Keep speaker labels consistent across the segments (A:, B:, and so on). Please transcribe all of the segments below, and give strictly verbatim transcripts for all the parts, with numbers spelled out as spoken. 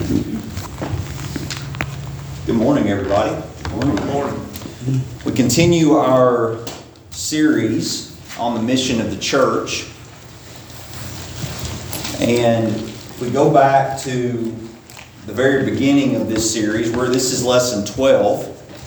A: Good morning, everybody.
B: Good morning. Good morning.
A: We continue our series on the mission of the church. And if we go back to the very beginning of this series, where this is lesson twelve,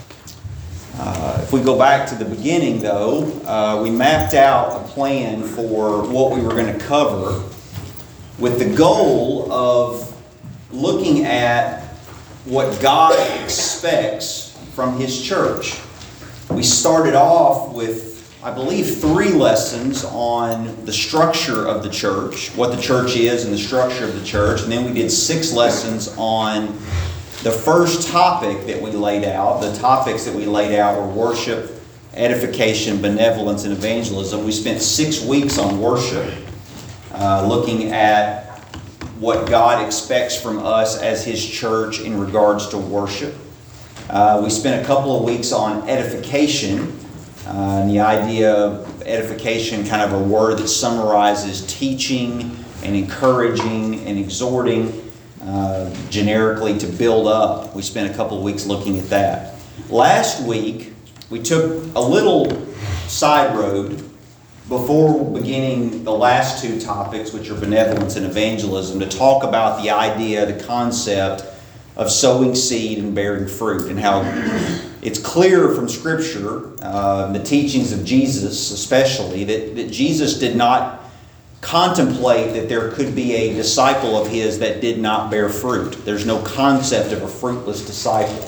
A: uh, if we go back to the beginning, though, uh, we mapped out a plan for what we were going to cover with the goal of looking at what God expects from His church. We started off with, I believe, three lessons on the structure of the church, what the church is and the structure of the church, and then we did six lessons on the first topic that we laid out. The topics that we laid out were worship, edification, benevolence, and evangelism. We spent six weeks on worship, uh, looking at what God expects from us as His church in regards to worship. Uh, we spent a couple of weeks on edification, uh, and the idea of edification, kind of a word that summarizes teaching and encouraging and exhorting, uh, generically to build up. We spent a couple of weeks looking at that. Last week, we took a little side road before beginning the last two topics, which are benevolence and evangelism, to talk about the idea, the concept of sowing seed and bearing fruit, and how it's clear from Scripture, uh, the teachings of Jesus especially, that, that Jesus did not contemplate that there could be a disciple of His that did not bear fruit. There's no concept of a fruitless disciple.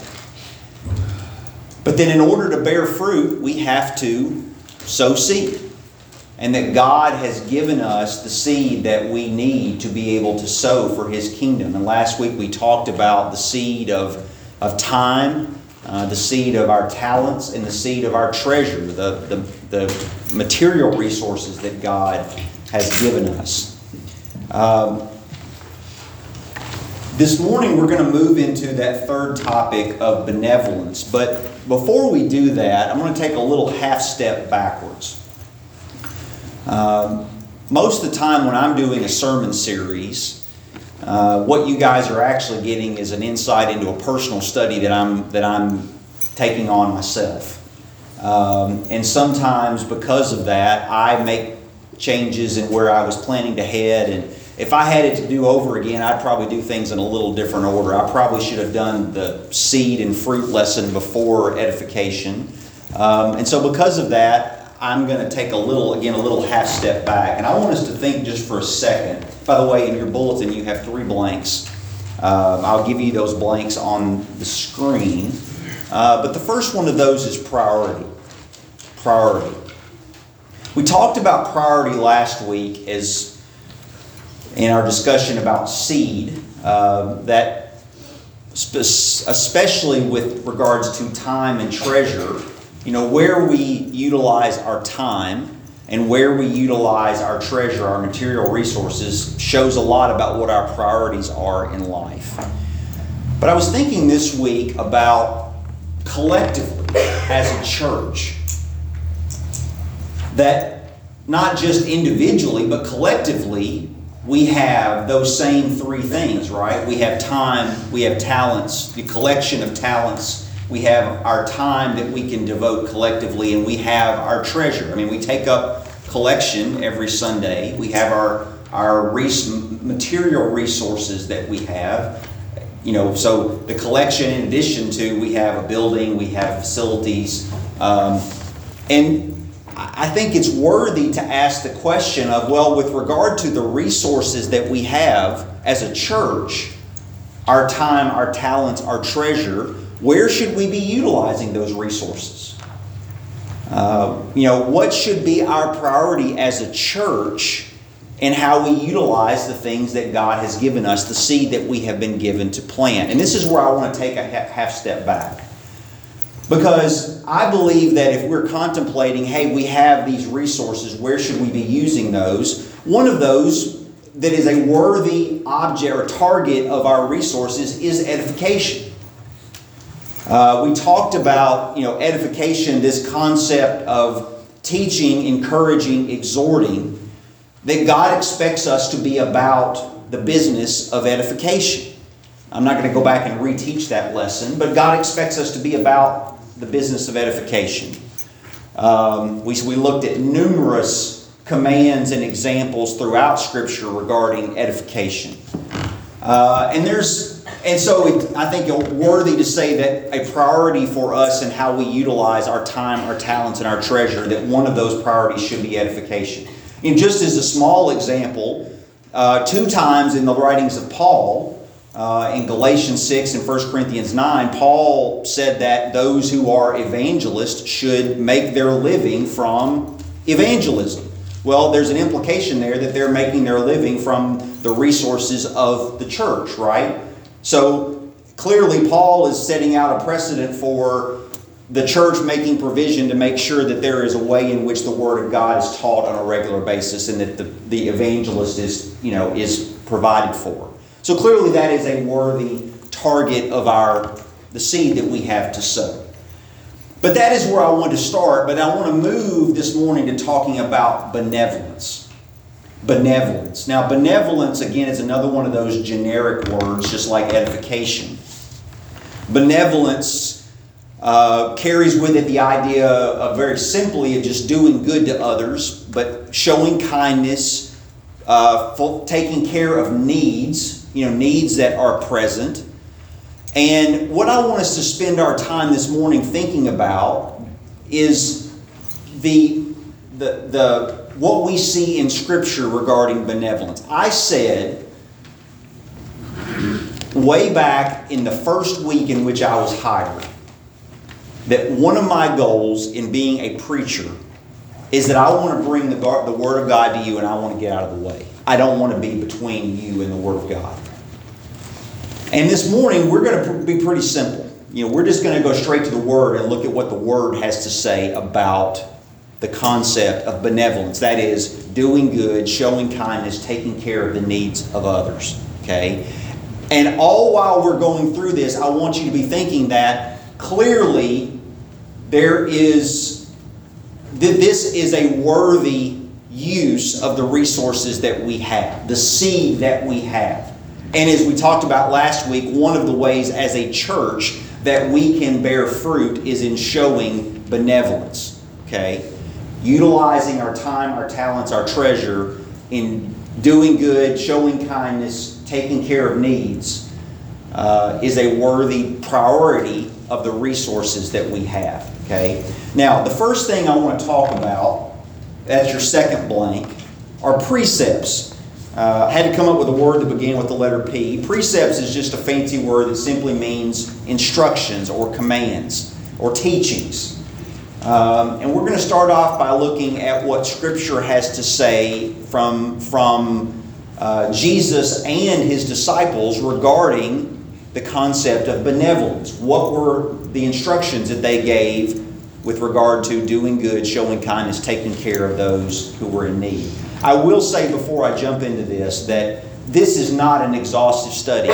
A: But then in order to bear fruit, we have to sow seed. And that God has given us the seed that we need to be able to sow for His kingdom. And last week we talked about the seed of, of time, uh, the seed of our talents, and the seed of our treasure, the, the, the material resources that God has given us. Um, this morning we're going to move into that third topic of benevolence. But before we do that, I'm going to take a little half step backwards. Um, most of the time when I'm doing a sermon series, uh, what you guys are actually getting is an insight into a personal study that I'm that I'm taking on myself. Um, and sometimes because of that, I make changes in where I was planning to head. And if I had it to do over again, I'd probably do things in a little different order. I probably should have done the seed and fruit lesson before edification. Um, and so because of that, I'm going to take a little, again, a little half step back. And I want us to think just for a second. By the way, in your bulletin, you have three blanks. Um, I'll give you those blanks on the screen. Uh, but the first one of those is priority. Priority. We talked about priority last week as in our discussion about seed, uh, that spe- especially with regards to time and treasure, you know, where we utilize our time and where we utilize our treasure, our material resources, shows a lot about what our priorities are in life. But I was thinking this week about collectively as a church, that not just individually, but collectively, we have those same three things, right? We have time, we have talents, the collection of talents. We have our time that we can devote collectively, and we have our treasure. I mean, we take up collection every Sunday. We have our our res- material resources that we have. You know, so the collection, in addition to, we have a building, we have facilities, um, and I think it's worthy to ask the question of, well, with regard to the resources that we have as a church, our time, our talents, our treasure, where should we be utilizing those resources? Uh, you know, what should be our priority as a church in how we utilize the things that God has given us, the seed that we have been given to plant? And this is where I want to take a half step back. Because I believe that if we're contemplating, hey, we have these resources, where should we be using those? One of those that is a worthy object or target of our resources is edification. Uh, we talked about, you know, edification, this concept of teaching, encouraging, exhorting, that God expects us to be about the business of edification. I'm not going to go back and reteach that lesson, but God expects us to be about the business of edification. Um, we, we looked at numerous commands and examples throughout Scripture regarding edification. Uh, and there's, and so it, I think it's worthy to say that a priority for us in how we utilize our time, our talents, and our treasure, that one of those priorities should be edification. And just as a small example, uh, two times in the writings of Paul, uh, in Galatians six and First Corinthians nine, Paul said that those who are evangelists should make their living from evangelism. Well, there's an implication there that they're making their living from the resources of the church, right? So clearly Paul is setting out a precedent for the church making provision to make sure that there is a way in which the Word of God is taught on a regular basis and that the, the evangelist is, you know, is provided for. So clearly that is a worthy target of our the seed that we have to sow. But that is where I want to start, but I want to move this morning to talking about benevolence. Benevolence. Now, benevolence, again, is another one of those generic words, just like edification. Benevolence uh, carries with it the idea of very simply of just doing good to others, but showing kindness, uh, for taking care of needs, you know, needs that are present. And what I want us to spend our time this morning thinking about is the, the, the, what we see in Scripture regarding benevolence. I said way back in the first week in which I was hired that one of my goals in being a preacher is that I want to bring the, the Word of God to you and I want to get out of the way. I don't want to be between you and the Word of God. And this morning, we're going to be pretty simple. You know, we're just going to go straight to the Word and look at what the Word has to say about the concept of benevolence. That is, doing good, showing kindness, taking care of the needs of others. Okay? And all while we're going through this, I want you to be thinking that clearly there is, that this is a worthy use of the resources that we have, the seed that we have. And as we talked about last week, one of the ways as a church that we can bear fruit is in showing benevolence. Okay? Utilizing our time, our talents, our treasure in doing good, showing kindness, taking care of needs uh, is a worthy priority of the resources that we have. Okay? Now, the first thing I want to talk about, that's your second blank, are precepts. Uh, I had to come up with a word that began with the letter P. Precepts is just a fancy word that simply means instructions or commands or teachings. Um, and we're going to start off by looking at what Scripture has to say from, from uh, Jesus and His disciples regarding the concept of benevolence. What were the instructions that they gave with regard to doing good, showing kindness, taking care of those who were in need? I will say before I jump into this that this is not an exhaustive study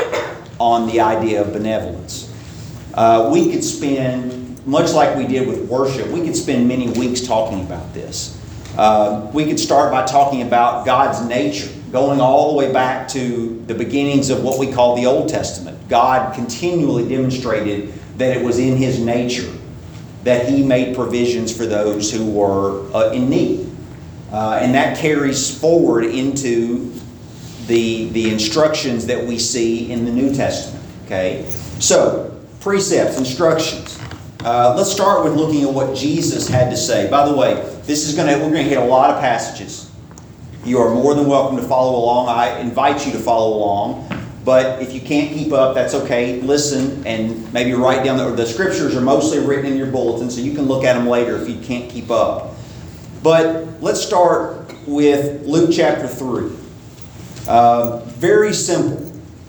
A: on the idea of benevolence. Uh, we could spend, much like we did with worship, we could spend many weeks talking about this. Uh, we could start by talking about God's nature, going all the way back to the beginnings of what we call the Old Testament. God continually demonstrated that it was in His nature that He made provisions for those who were uh, in need. Uh, and that carries forward into the, the instructions that we see in the New Testament. Okay? So, precepts, instructions. Uh, let's start with looking at what Jesus had to say. By the way, this is going to we're going to hit a lot of passages. You are more than welcome to follow along. I invite you to follow along. But if you can't keep up, that's okay. Listen and maybe write down the, the scriptures are mostly written in your bulletin, so you can look at them later if you can't keep up. But let's start with Luke chapter three. Uh, very simple.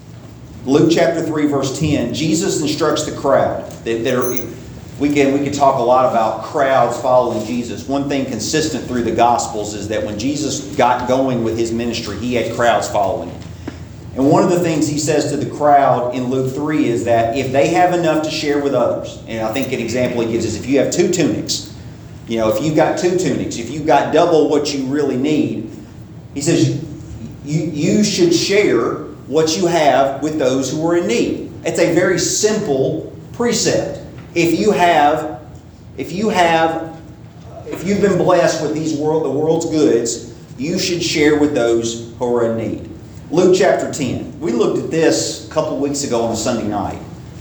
A: Luke chapter three, verse ten. Jesus instructs the crowd. That, that are, we can we can talk a lot about crowds following Jesus. One thing consistent through the Gospels is that when Jesus got going with His ministry, He had crowds following Him. And one of the things He says to the crowd in Luke three is that if they have enough to share with others, and I think an example He gives is if you have two tunics, you know, if you've got two tunics, if you've got double what you really need, He says you, you should share what you have with those who are in need. It's a very simple precept. If you have, if you have, if you've been blessed with these world, the world's goods, you should share with those who are in need. Luke chapter ten. We looked at this a couple of weeks ago on a Sunday night.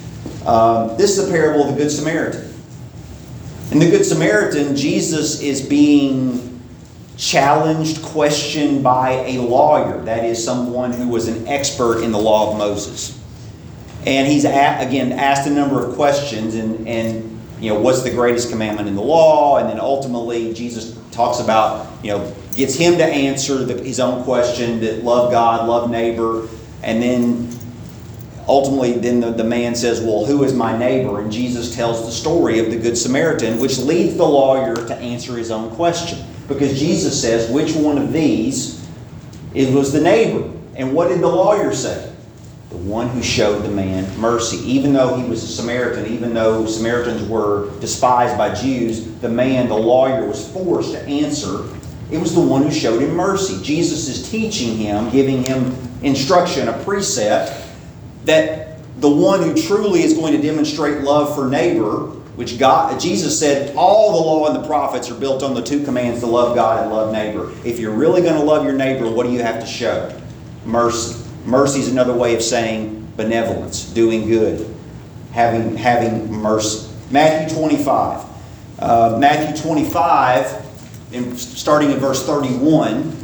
A: Um, this is the parable of the Good Samaritan. In the Good Samaritan, Jesus is being challenged, questioned by a lawyer. That is someone who was an expert in the law of Moses. And he's, at, again, asked a number of questions. And, and, you know, what's the greatest commandment in the law? And then ultimately, Jesus talks about, you know, gets him to answer the, his own question, that love God, love neighbor. And then ultimately, then the, the man says, well, who is my neighbor? And Jesus tells the story of the Good Samaritan, which leads the lawyer to answer his own question. Because Jesus says, which one of these it was the neighbor? And what did the lawyer say? The one who showed the man mercy. Even though he was a Samaritan, even though Samaritans were despised by Jews, the man, the lawyer, was forced to answer. It was the one who showed him mercy. Jesus is teaching him, giving him instruction, a precept, that the one who truly is going to demonstrate love for neighbor, which God, Jesus said, all the law and the prophets are built on the two commands to love God and love neighbor. If you're really going to love your neighbor, what do you have to show? Mercy. Mercy is another way of saying benevolence, doing good, having, having mercy. Matthew twenty-five. Uh, Matthew twenty-five, in, starting in verse thirty-one,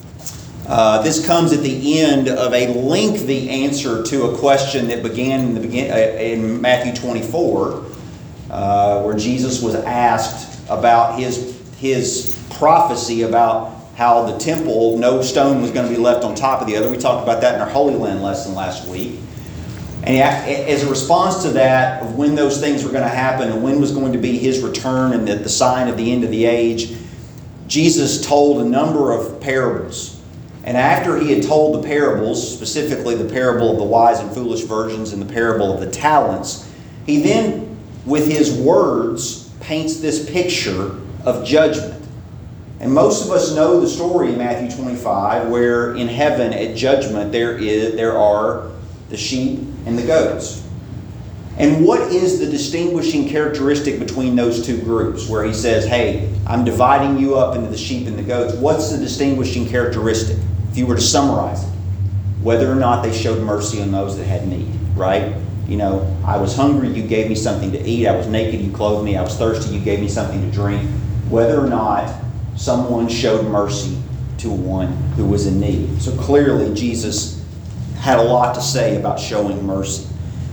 A: uh, this comes at the end of a lengthy answer to a question that began in, the begin, uh, in Matthew twenty-four, uh, where Jesus was asked about his, his prophecy about how the temple, no stone was going to be left on top of the other. We talked about that in our Holy Land lesson last week. And he, as a response to that, of when those things were going to happen and when was going to be his return and the, the sign of the end of the age, Jesus told a number of parables. And after he had told the parables, specifically the parable of the wise and foolish virgins and the parable of the talents, he then, with his words, paints this picture of judgment. And most of us know the story in Matthew twenty-five, where in heaven at judgment there is there are the sheep and the goats. And what is the distinguishing characteristic between those two groups, where he says, hey, I'm dividing you up into the sheep and the goats? What's the distinguishing characteristic, if you were to summarize it? Whether or not they showed mercy on those that had need, right? You know, I was hungry, you gave me something to eat. I was naked, you clothed me. I was thirsty, you gave me something to drink. Whether or not someone showed mercy to one who was in need. So clearly Jesus had a lot to say about showing mercy.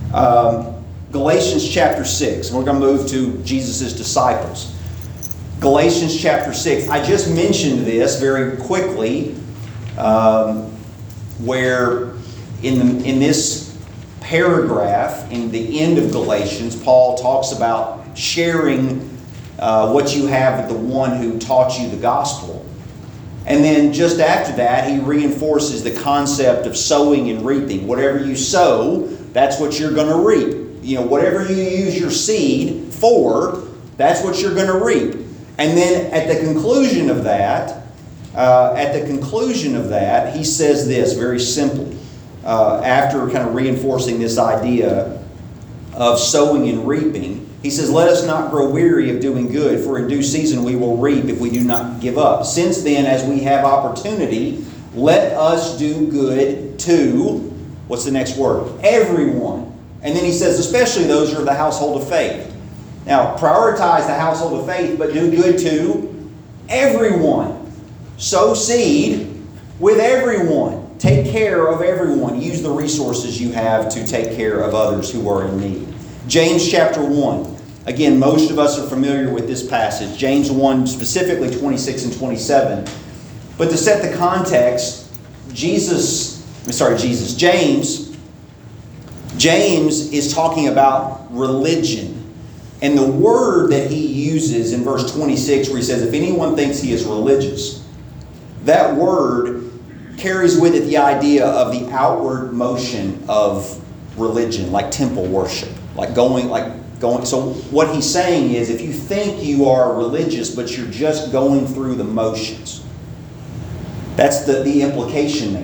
A: Um, Galatians chapter six. We're going to move to Jesus' disciples. Galatians chapter six. I just mentioned this very quickly, um, where in, the, in this paragraph, in the end of Galatians, Paul talks about sharing Uh, what you have with the one who taught you the gospel. And then just after that, he reinforces the concept of sowing and reaping. Whatever you sow, that's what you're going to reap. You know, whatever you use your seed for, that's what you're going to reap. And then at the conclusion of that, uh, at the conclusion of that, he says this very simply, uh, after kind of reinforcing this idea of sowing and reaping. He says, let us not grow weary of doing good, for in due season we will reap if we do not give up. Since then, as we have opportunity, let us do good to, what's the next word? Everyone. And then he says, especially those who are the household of faith. Now, prioritize the household of faith, but do good to everyone. Sow seed with everyone. Take care of everyone. Use the resources you have to take care of others who are in need. James chapter one. Again, most of us are familiar with this passage. James one, specifically twenty-six and twenty-seven. But to set the context, Jesus, sorry, Jesus, James, James is talking about religion. And the word that he uses in verse twenty-six, where he says, if anyone thinks he is religious, that word carries with it the idea of the outward motion of religion, like temple worship. Like going, like going. So what he's saying is, if you think you are religious, but you're just going through the motions, that's the, the implication there.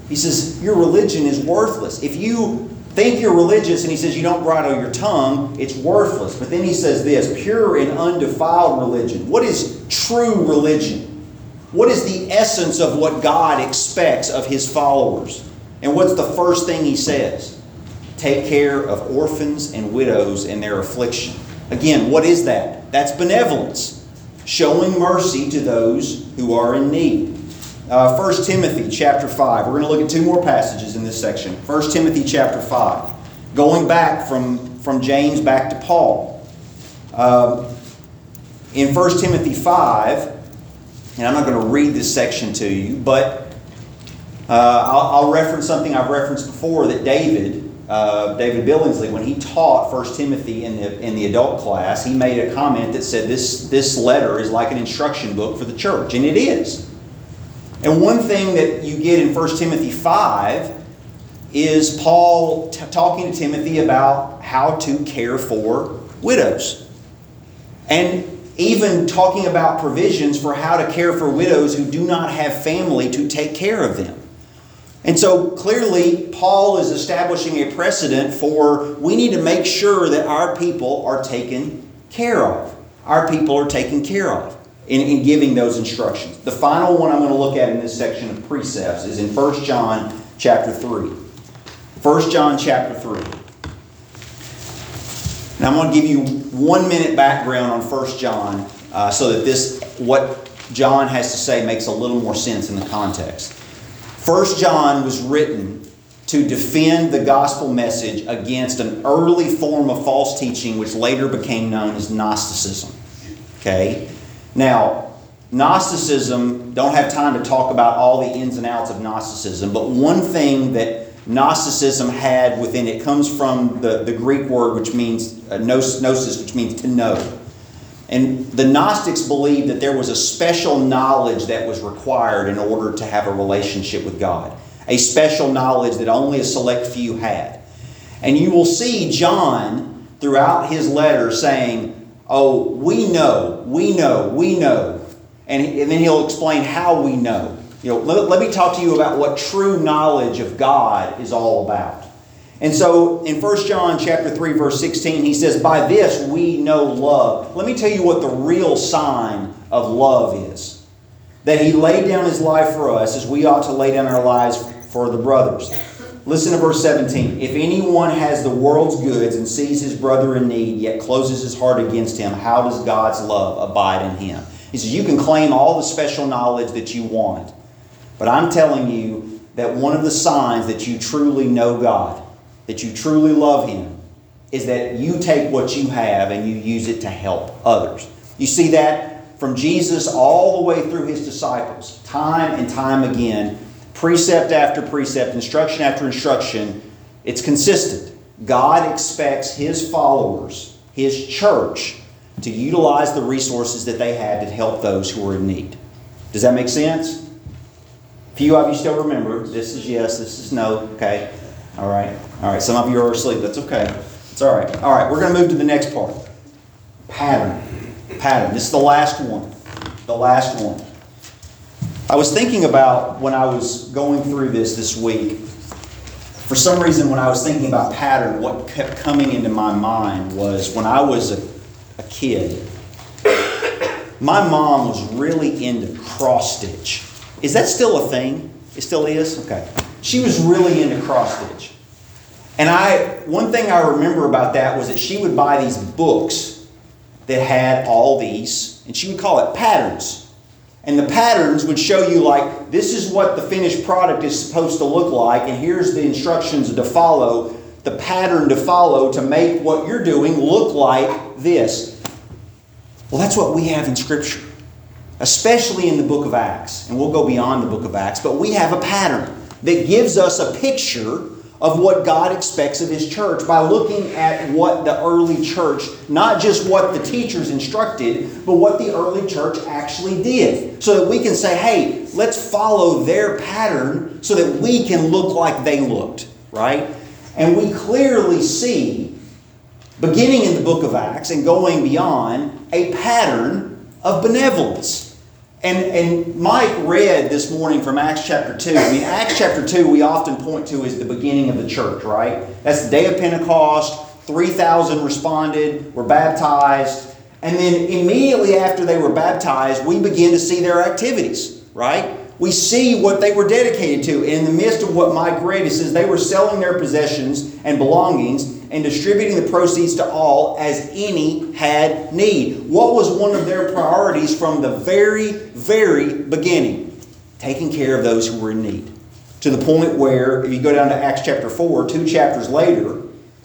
A: He says, your religion is worthless. If you think you're religious and he says you don't bridle your tongue, it's worthless. But then he says this, pure and undefiled religion. What is true religion? What is the essence of what God expects of His followers? And what's the first thing He says? Take care of orphans and widows in their affliction. Again, what is that? That's benevolence. Showing mercy to those who are in need. Uh, First Timothy chapter five. We're going to look at two more passages in this section. First Timothy chapter five. Going back from, from James back to Paul. Uh, in First Timothy five, and I'm not going to read this section to you, but uh, I'll, I'll reference something I've referenced before that David, uh, David Billingsley, when he taught First Timothy in the, in the adult class, he made a comment that said this, this letter is like an instruction book for the church, and it is. And one thing that you get in First Timothy five is Paul t- talking to Timothy about how to care for widows. And even talking about provisions for how to care for widows who do not have family to take care of them. And so clearly Paul is establishing a precedent for we need to make sure that our people are taken care of. Our people are taken care of. In, in giving those instructions. The final one I'm going to look at in this section of precepts is in First John chapter three. First John chapter three. Now I'm going to give you one minute background on First John uh, so that this, what John has to say makes a little more sense in the context. First John was written to defend the gospel message against an early form of false teaching which later became known as Gnosticism. Okay? Now, Gnosticism, don't have time to talk about all the ins and outs of Gnosticism, but one thing that Gnosticism had within it comes from the, the Greek word which means uh, gnosis, which means to know. And the Gnostics believed that there was a special knowledge that was required in order to have a relationship with God. A special knowledge that only a select few had. And you will see John throughout his letter saying, oh, we know, we know, we know. And, and then he'll explain how we know. You know, let, let me talk to you about what true knowledge of God is all about. And so in First John chapter three, verse sixteen, he says, by this we know love. Let me tell you what the real sign of love is. That He laid down His life for us as we ought to lay down our lives for the brothers. Listen to verse seventeen. If anyone has the world's goods and sees his brother in need, yet closes his heart against him, how does God's love abide in him? He says, you can claim all the special knowledge that you want. But I'm telling you that one of the signs that you truly know God, that you truly love Him, is that you take what you have and you use it to help others. You see that from Jesus all the way through His disciples, time and time again. Precept after precept, instruction after instruction, it's consistent. God expects His followers, His church, to utilize the resources that they have to help those who are in need. Does that make sense? A few of you still remember. This is yes, this is no. Okay. All right. All right. Some of you are asleep. That's okay. It's all right. All right. We're going to move to the next part. Pattern. Pattern. This is the last one. The last one. I was thinking about when I was going through this this week. For some reason, when I was thinking about pattern, what kept coming into my mind was when I was a, a kid, my mom was really into cross stitch. Is that still a thing? It still is? Okay. She was really into cross stitch. And I, one thing I remember about that was that she would buy these books that had all these, and she would call it patterns. And the patterns would show you like, this is what the finished product is supposed to look like, and here's the instructions to follow, the pattern to follow to make what you're doing look like this. Well, that's what we have in Scripture, especially in the book of Acts. And we'll go beyond the book of Acts, but we have a pattern that gives us a picture of what God expects of His church by looking at what the early church, not just what the teachers instructed, but what the early church actually did. So that we can say, hey, let's follow their pattern so that we can look like they looked, right? And we clearly see, beginning in the book of Acts and going beyond, a pattern of benevolence. And, and Mike read this morning from Acts chapter two. I mean, Acts chapter two we often point to as the beginning of the church, right? That's the day of Pentecost. three thousand responded, were baptized. And then immediately after they were baptized, we begin to see their activities, right? We see what they were dedicated to. In the midst of what Mike read, it says they were selling their possessions and belongings and distributing the proceeds to all as any had need. What was one of their priorities from the very, very beginning? Taking care of those who were in need. To the point where, if you go down to Acts chapter four, two chapters later,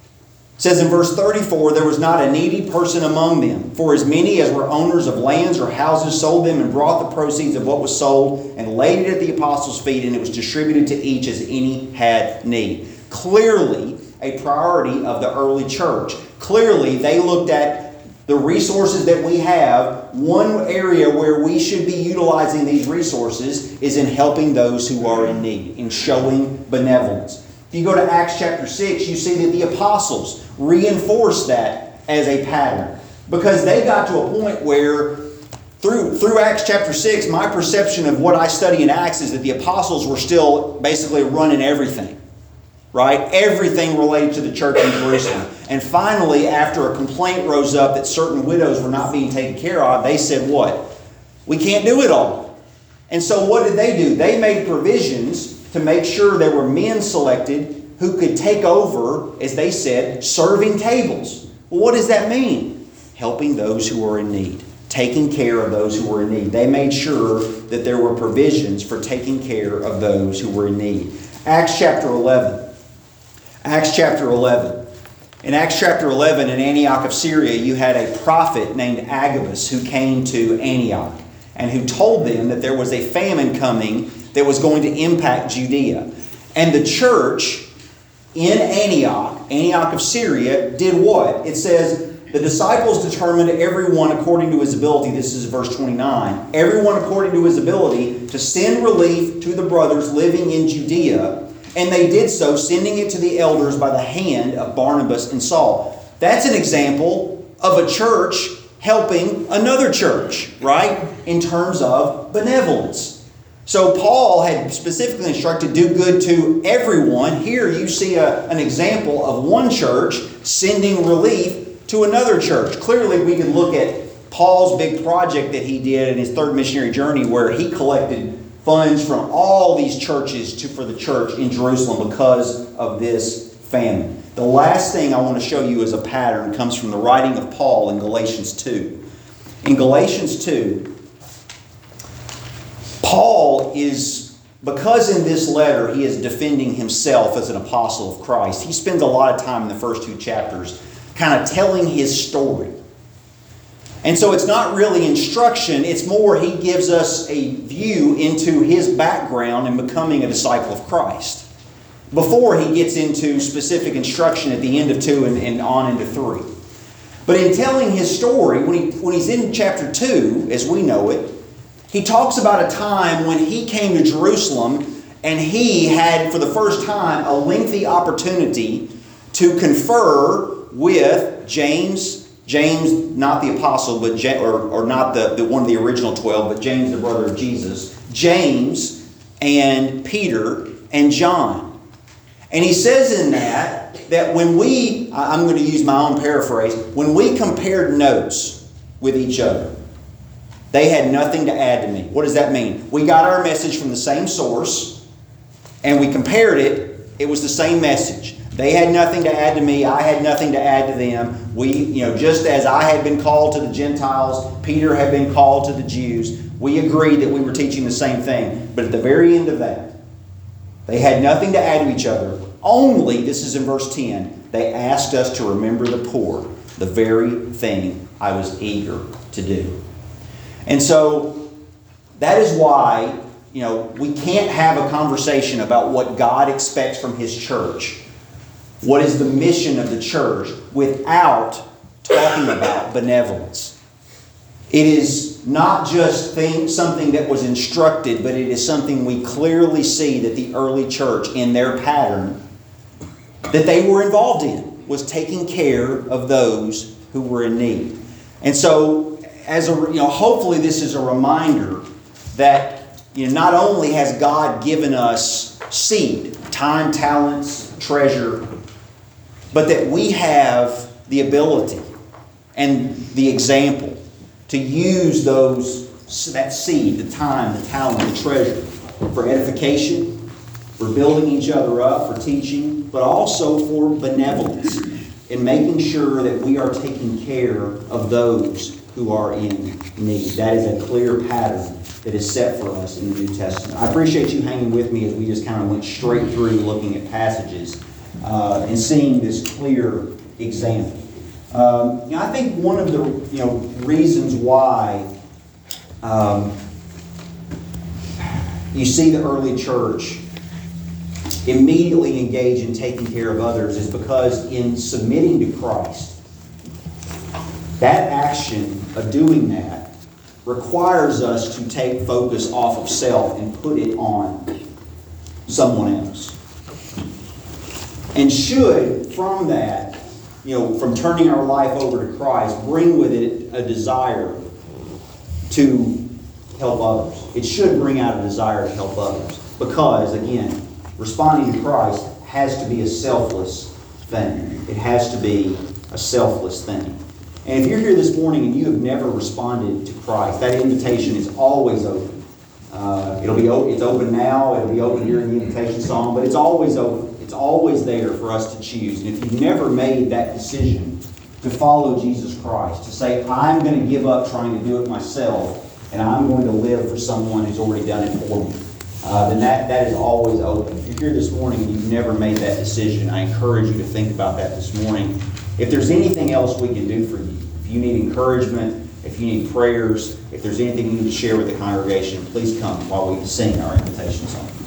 A: it says in verse thirty-four, there was not a needy person among them. For as many as were owners of lands or houses sold them and brought the proceeds of what was sold and laid it at the apostles' feet, and it was distributed to each as any had need. Clearly, a priority of the early church. Clearly, they looked at the resources that we have. One area where we should be utilizing these resources is in helping those who are in need, in showing benevolence. If you go to Acts chapter six, you see that the apostles reinforced that as a pattern. Because they got to a point where, through, through Acts chapter six, my perception of what I study in Acts is that the apostles were still basically running everything. Right? Everything related to the church in Jerusalem. And finally, after a complaint rose up that certain widows were not being taken care of, they said what? We can't do it all. And so what did they do? They made provisions to make sure there were men selected who could take over, as they said, serving tables. Well, what does that mean? Helping those who are in need. Taking care of those who were in need. They made sure that there were provisions for taking care of those who were in need. Acts chapter eleven. Acts chapter eleven. In Acts chapter eleven, in Antioch of Syria, you had a prophet named Agabus who came to Antioch and who told them that there was a famine coming that was going to impact Judea. And the church in Antioch, Antioch of Syria, did what? It says, the disciples determined everyone according to his ability, this is verse twenty-nine, everyone according to his ability to send relief to the brothers living in Judea. And they did so, sending it to the elders by the hand of Barnabas and Saul. That's an example of a church helping another church, right? In terms of benevolence. So Paul had specifically instructed, do good to everyone. Here you see a, an example of one church sending relief to another church. Clearly we can look at Paul's big project that he did in his third missionary journey where he collected funds from all these churches to, for the church in Jerusalem because of this famine. The last thing I want to show you as a pattern comes from the writing of Paul in Galatians two. In Galatians two, Paul is, because in this letter he is defending himself as an apostle of Christ, he spends a lot of time in the first two chapters kind of telling his story. And so it's not really instruction, it's more he gives us a view into his background in becoming a disciple of Christ. Before he gets into specific instruction at the end of two and, and on into three. But in telling his story, when, he, when he's in chapter two, as we know it, he talks about a time when he came to Jerusalem and he had, for the first time, a lengthy opportunity to confer with James, James, not the apostle, but James, or, or not the, the one of the original twelve, but James, the brother of Jesus, James and Peter and John. And he says in that, that when we, I'm going to use my own paraphrase, when we compared notes with each other, they had nothing to add to me. What does that mean? We got our message from the same source, and we compared it. It was the same message. They had nothing to add to me. I had nothing to add to them. We, you know, just as I had been called to the Gentiles, Peter had been called to the Jews, we agreed that we were teaching the same thing. But at the very end of that, they had nothing to add to each other. Only, this is in verse ten, they asked us to remember the poor, the very thing I was eager to do. And so, that is why, you know, we can't have a conversation about what God expects from His church. What is the mission of the church without talking about benevolence? It is not just thing, something that was instructed, but it is something we clearly see that the early church, in their pattern, that they were involved in, was taking care of those who were in need. And so, as a, you know, hopefully this is a reminder that you know, not only has God given us seed, time, talents, treasure, but that we have the ability and the example to use those that seed, the time, the talent, the treasure for edification, for building each other up, for teaching, but also for benevolence in making sure that we are taking care of those who are in need. That is a clear pattern that is set for us in the New Testament. I appreciate you hanging with me as we just kind of went straight through looking at passages uh, and seeing this clear example. Um, you know, I think one of the you know reasons why um, you see the early church immediately engage in taking care of others is because in submitting to Christ, that action of doing that requires us to take focus off of self and put it on someone else. And should, from that, you know, from turning our life over to Christ, bring with it a desire to help others. It should bring out a desire to help others. Because, again, responding to Christ has to be a selfless thing. It has to be a selfless thing. And if you're here this morning and you have never responded to Christ, that invitation is always open. Uh, it'll be open, it's open now. It'll be open during the invitation song, but it's always open. It's always there for us to choose. And if you've never made that decision to follow Jesus Christ, to say, I'm going to give up trying to do it myself, and I'm going to live for someone who's already done it for me, uh, then that, that is always open. If you're here this morning and you've never made that decision, I encourage you to think about that this morning. If there's anything else we can do for you, if you need encouragement, if you need prayers, if there's anything you need to share with the congregation, please come while we sing our invitation song.